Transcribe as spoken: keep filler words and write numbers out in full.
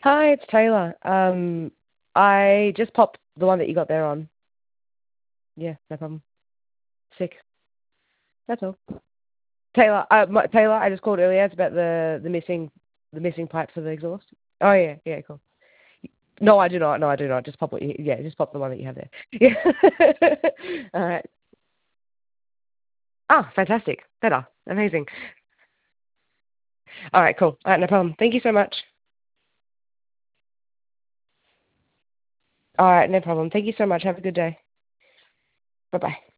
Hi, it's Taylor. Um, I just popped the one that you got there on. Yeah, no problem. Sick. That's all. Taylor, uh, my, Taylor, I just called earlier. It's about the the missing the missing pipe for the exhaust. Oh yeah, yeah, cool. No, I do not. No, I do not. Just pop what you. Yeah, just pop the one that you have there. Yeah. All right. Ah, fantastic. Better. Amazing. All right, cool. All right, no problem. Thank you so much. All right, no problem. Thank you so much. Have a good day. Bye bye.